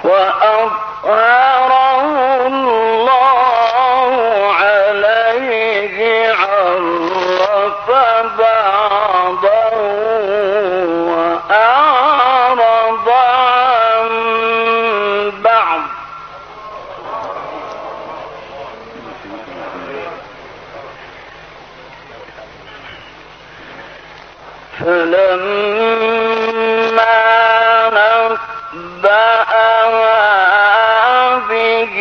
وأظهره الله عليه عرف بعضه وأعرض عن بعض فلما نبأها به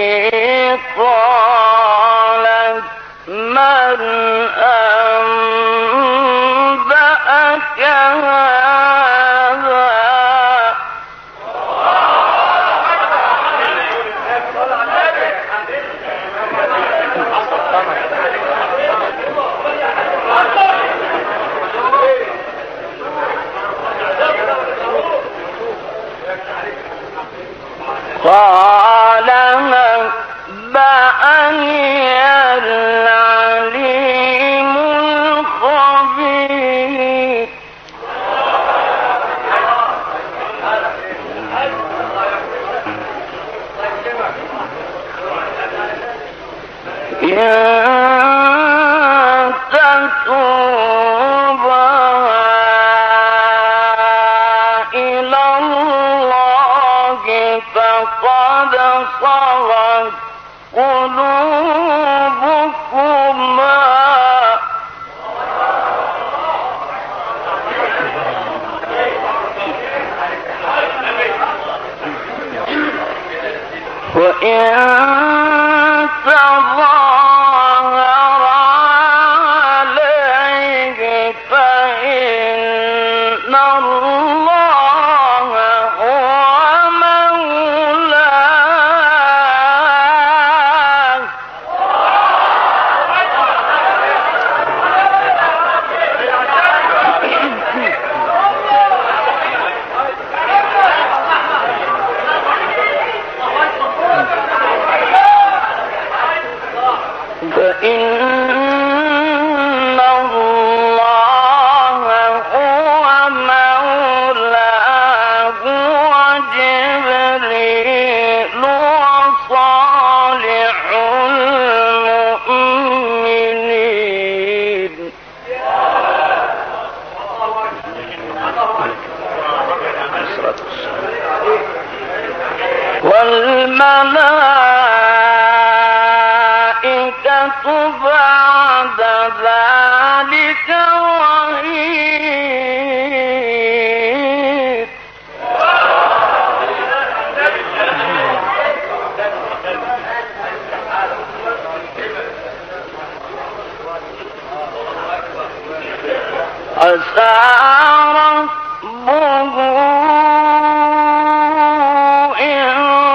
قالت من أنبأك هذا قال نبأني العليم الخبير إن تتوبا إلى الله فقد صغت قلوبكما وإن تظاهر عليه فإن الله هو مولاه فإن الله هو مولاه وجبريل وصالح المؤمنين والملائكة بعد ذلك ظهير عسى ربه إن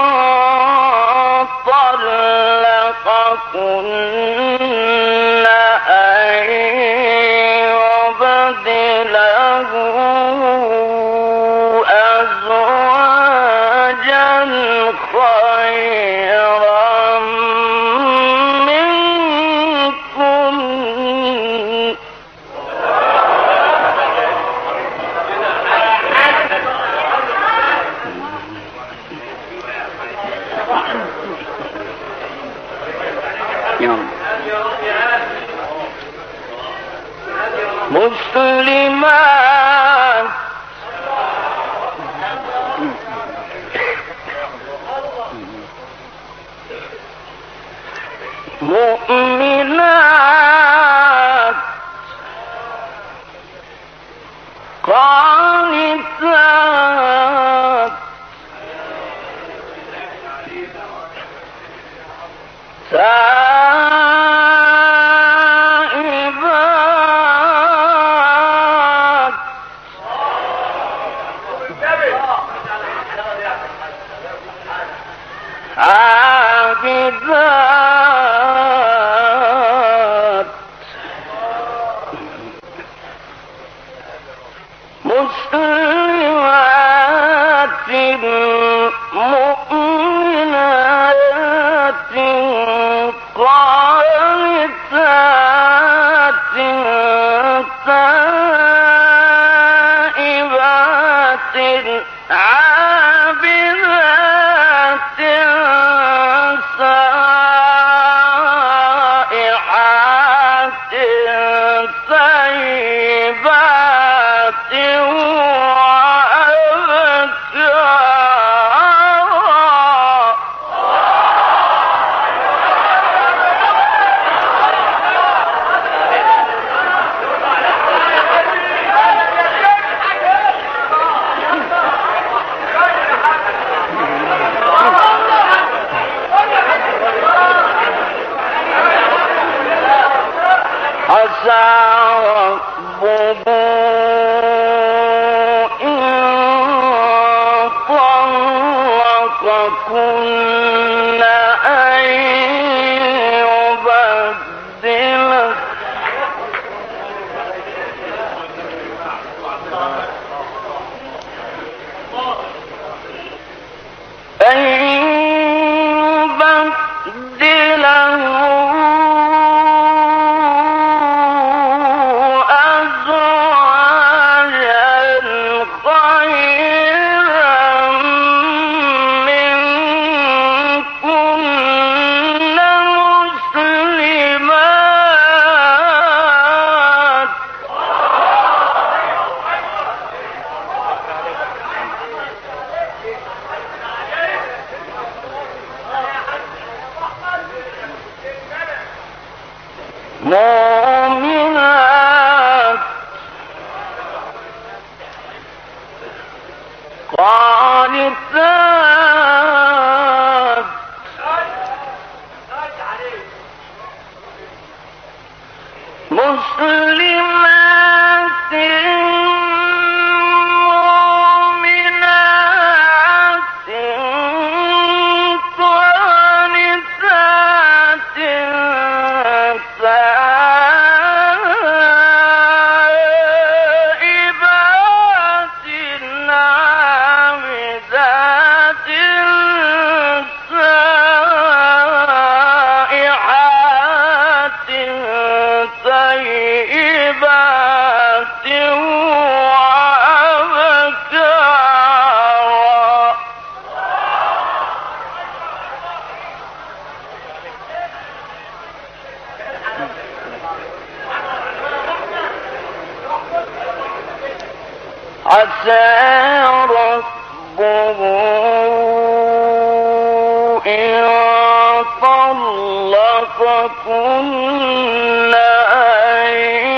طلقكن أن يبدله أزواجا خيرا منكن مسلمات مؤمنات قانتات تائبات عابدات مسلمات مؤمنات قانتات تائبات عابدات مؤمنات قانتات مسلمات مؤمنات قانتات تائبات عابدات سائحات طيبات وأبكارا عسى ربه إن طلقكن أن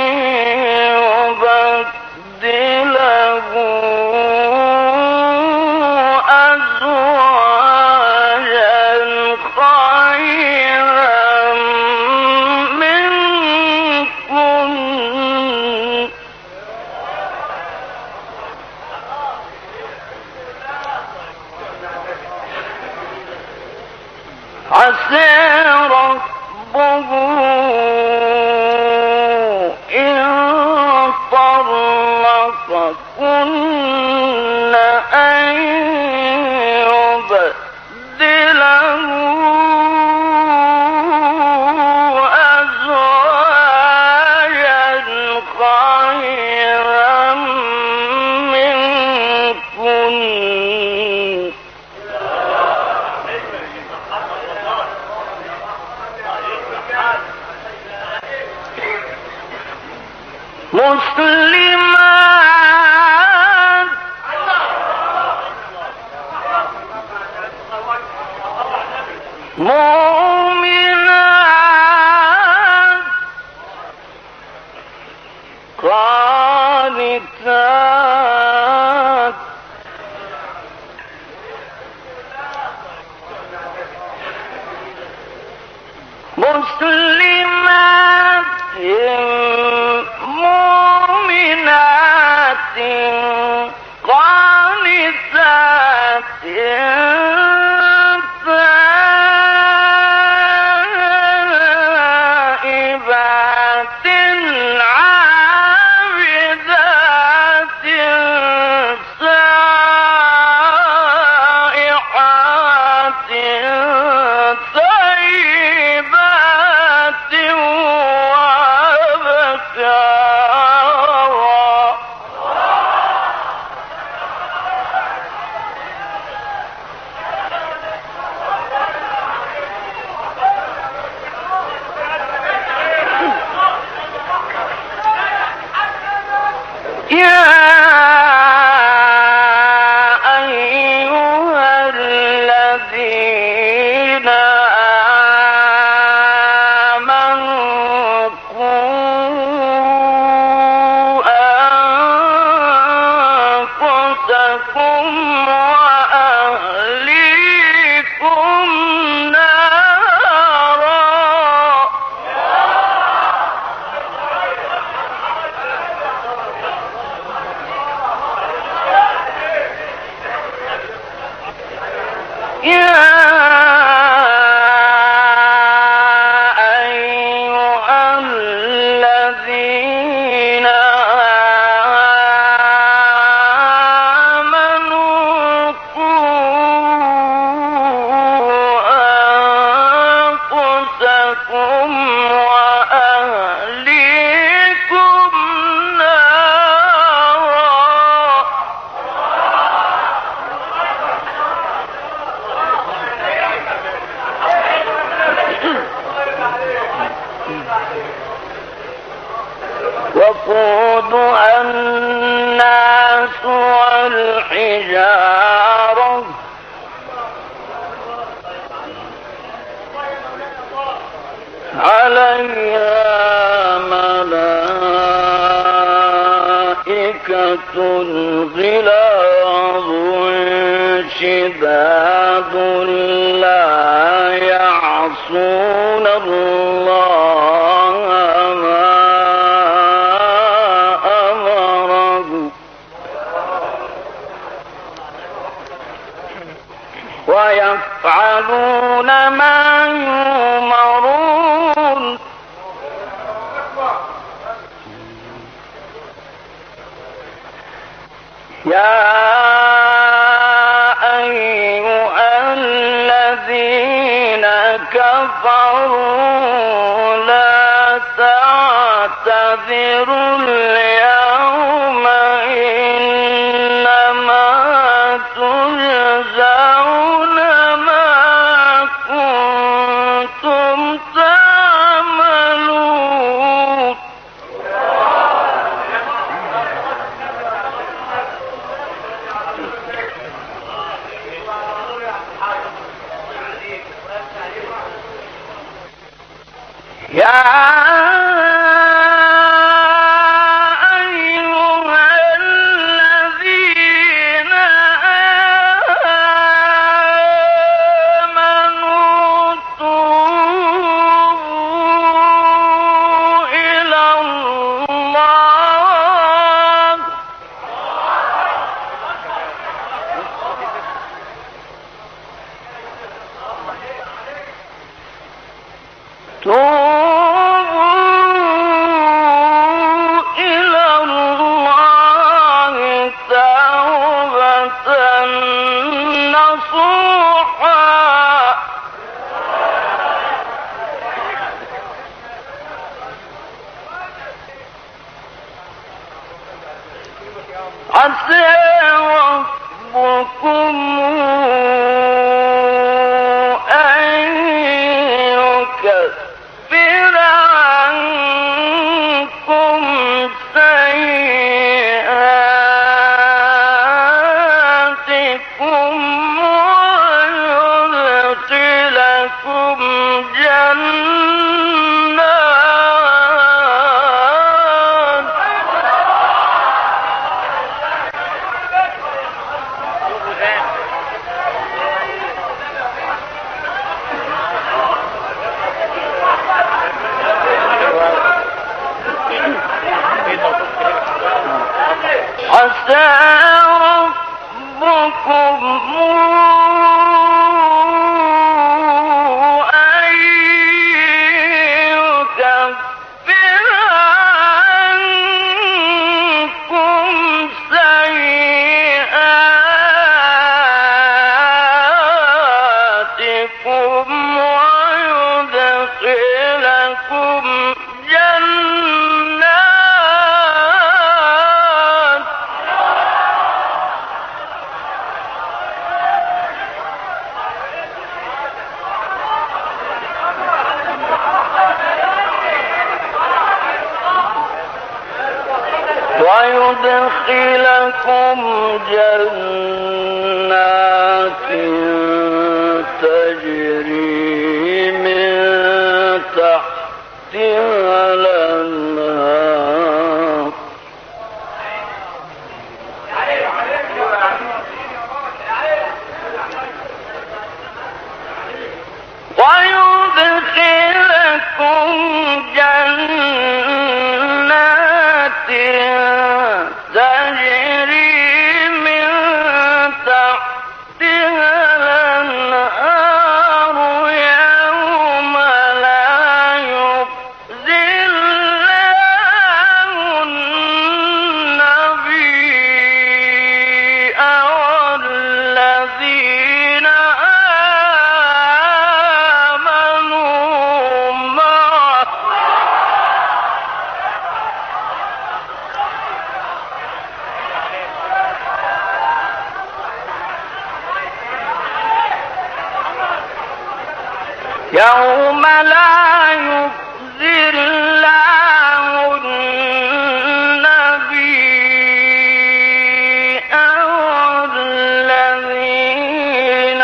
يبدله أزواجا خيرا منكن عسى ربه إن طلقكن أن يبدله أزواجا خيرا منكن مسلمات مؤمنات قانتات مسلمات مؤمنات قانتات تائبات عابدات سائحات طيبات وأبكارا يا أيها الذين آمنوا قوا أنفسكم وأهليكم نارا يا أيها الذين آمنوا قوا أنفسكم وأهليكم نارا وقودها الناس والحجارة عليها ملائكة غلاظ شداد لا يعصون الله ما أمرهم ويفعلون ما يؤمرون يا أيها الذين كفروا لا تعتذروا اليوم إنما تجزون ما كنتم تعملون يا أيها الذين آمنوا توبوا إلى الله توبة نصوحا عسى ربكم أن يكفر عنكم سيئاتكم ويدخلكم جنات ويدخلكم جنات تجري من تحتها الأنهار ويدخلكم جنات تجري من تحتها الأنهار يوم لا يخزي الله النبي والذين آمنوا معه يوم لا يخزي الله النبي والذين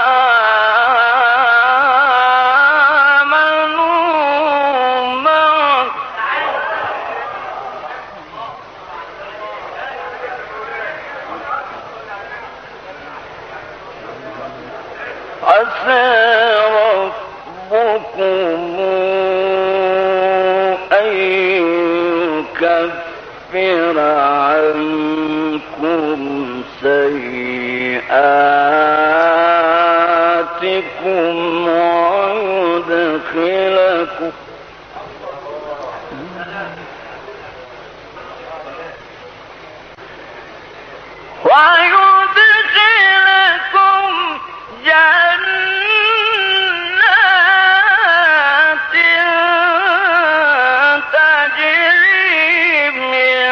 آمنوا معه عسى ربكم أن يكفر عنكم سيئاتكم ويدخلكم جنات تجري من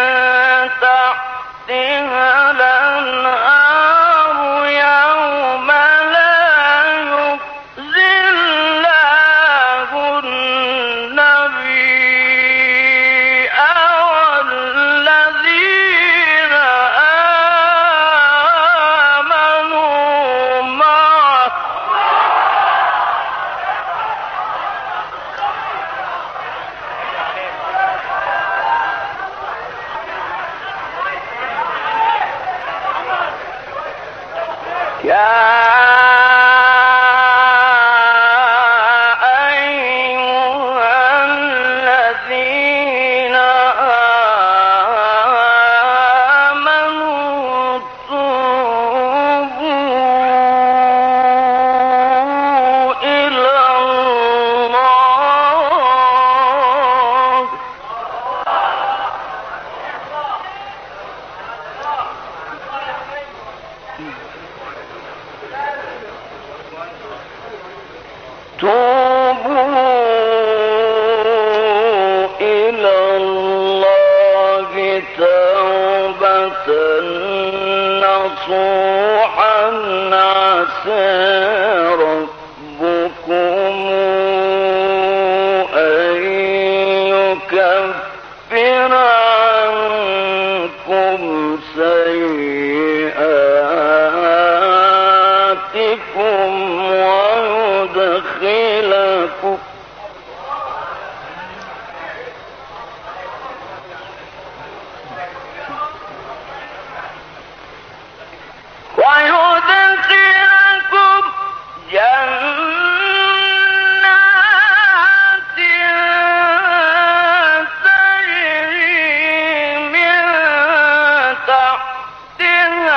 تحتها الأنهار يوم لا يخزي الله النبي والذين آمنوا معه يا أيها الذين آمنوا توبوا إلى الله توبوا إلى الله توبة نصوحا عسى ربكم أن يكفر عنكم سيئاتكم ويدخلكم جنات تجري من تحتها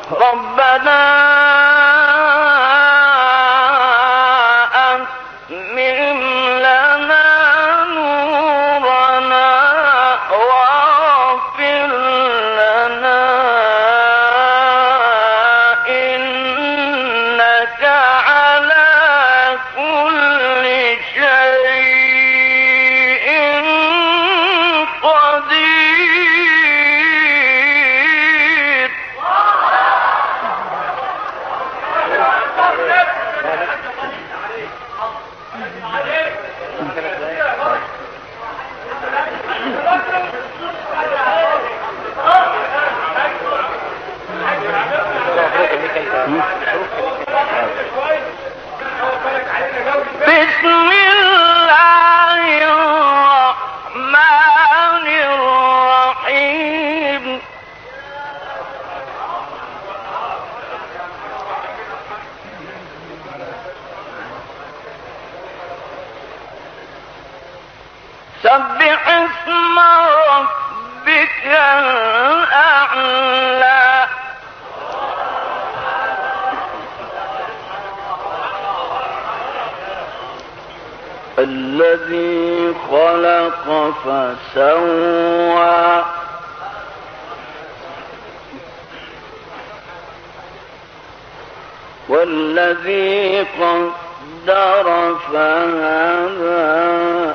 ربنا أتمم لنا نورنا واغفر لنا إنك على كل شيء قدير. بسم الله الرحمن الرحيم. سبح اسم ربك الأعلى. الذي خلق فسوى والذي قدر فهدى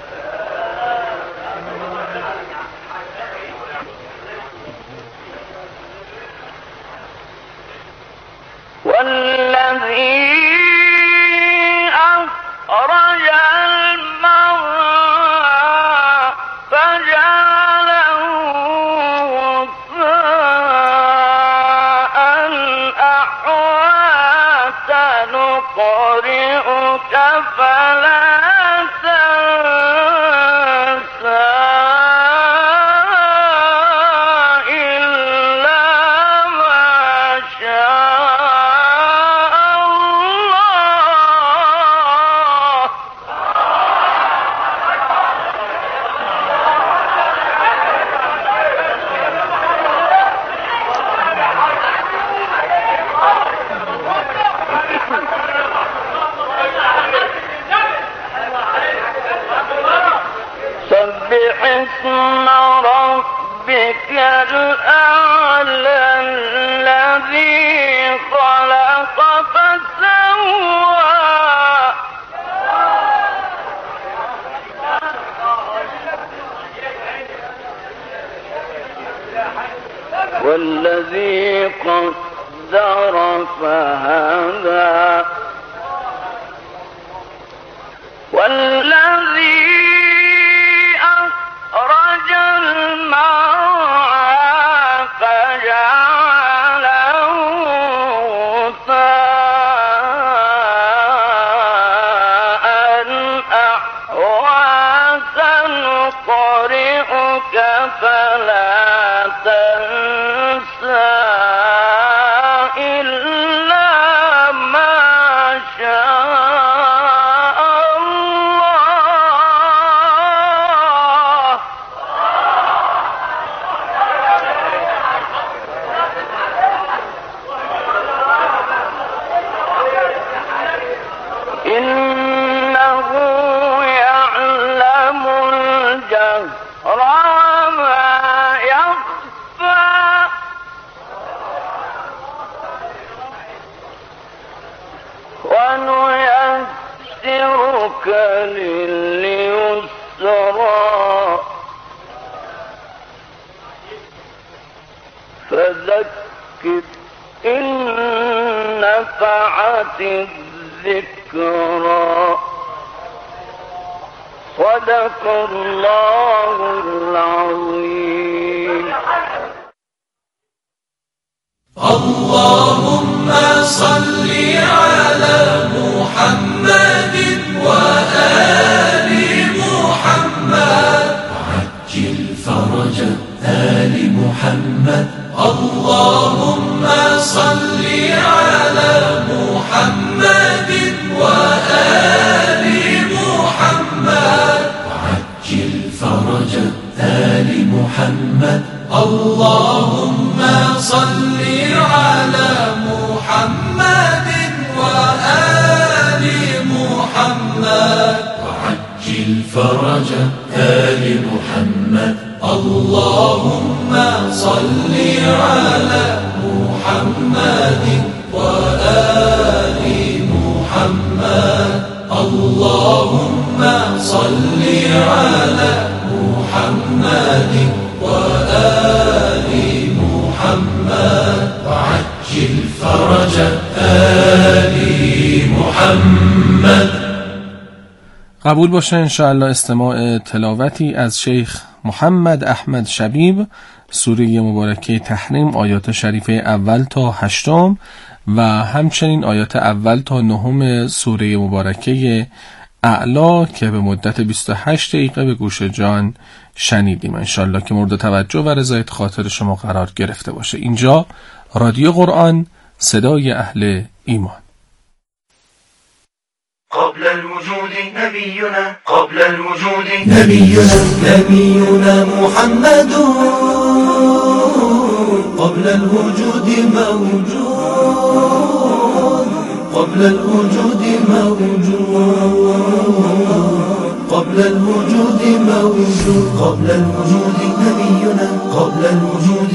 والذي أخرج المرعى فجعله غثاء أحوى سنقرئك فلا تنسى إلا ما شاء الله. سبح اسم ربك الأعلى الذي خلق فسوى والذي قدر فهدى والذي أخرج المرعى فجعله غثاء أحوى سنقرئك فلا تنسى إلا ما شاء الله. إنه يعلم الجهر وما يخفى ونيسرك لليسرى فذكر إن نفعت الذكرى. صدق الله العظيم. اللهم صل على محمد وآل محمد وعجل فرج آل محمد. اللهم صل على محمد وآل محمد وعجل فرج آل محمد. اللهم صل على محمد اللهم صل على محمد وآل محمد اللهم صل على محمد وآل محمد وعجل فرج آل محمد. قبول باشه انشاءالله استماع تلاوتی از شیخ محمد احمد شبیب، سوره مبارکه تحریم آیات شریفه اول تا 8 و همچنین آیات اول تا 9 سوره مبارکه اعلا که به مدت 28 دقیقه به گوش جان شنیدیم. انشاءالله که مورد توجه و رضایت خاطر شما قرار گرفته باشه. اینجا رادیو قرآن، صدای اهل ایمان. قبل الوجود نبينا قبل الوجود نبينا محمد قبل الوجود موجود قبل الوجود موجود قبل الوجود موجود قبل الوجود نبينا قبل الوجود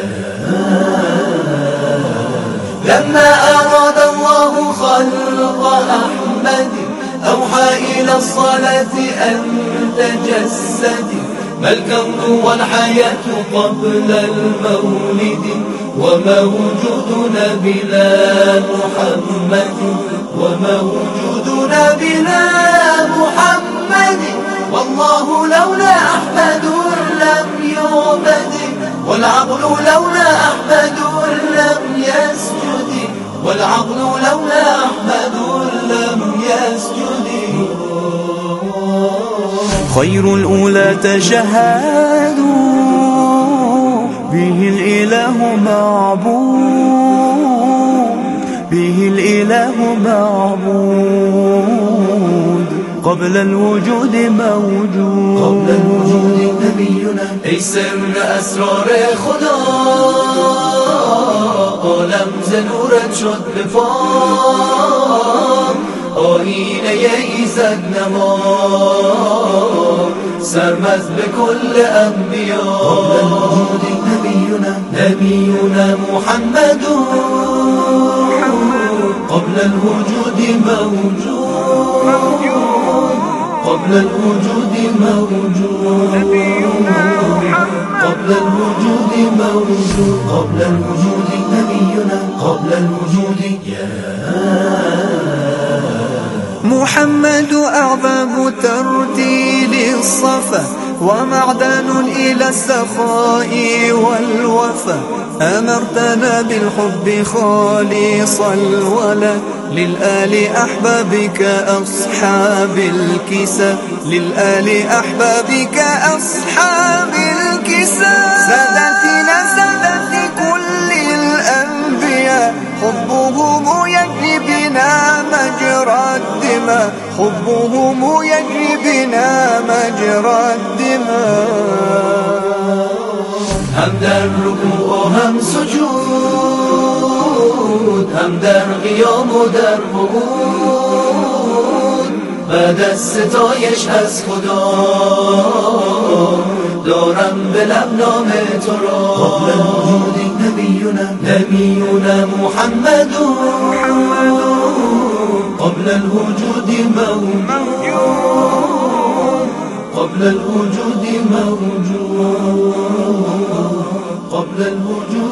لما أراد الله خلق أحمد أوحى إلى الصلاة أن تجسد ما الكون والحياة قبل المولد وما وجودنا بلا محمد وما وجودنا بلا محمد والله لولا أحمد لم يعبد والعقل لولا أحمد لم يسجد والعقل لولا أحمد لم يسجد خير الأولى تشهدوا به الإله معبود به الإله معبود قبل الوجود موجود قبل الوجود نبينا ای سر اسرار خدا عالم ز نورت شد به پا آیینه ایزد نما سرمز به کل انبیا قبل الوجود نبینا محمد قبل الوجود موجود قبل الوجود موجود قبل الوجود موجود قبل الوجود نبينا قبل الوجود محمد أعظم ترتيل الصفا ومعدن إلى السخاء والوفا أمرتنا بالحب خالص الولا للآل أحبابك أصحاب الكسى للآل أحبابك أصحاب الكسى سادتنا سادت كل الأنبياء حبهم يجري بنا مجرى الدماء حبهم يجري بنا مجرى الدماء هم در رکوع و هم سجود هم در قیام و در قعود بعد از ستایش از خدا دارم به لب نام تو را قبل الوجود نبینا محمد قبل الوجود موجود قبل الوجود موجود قبل الوجود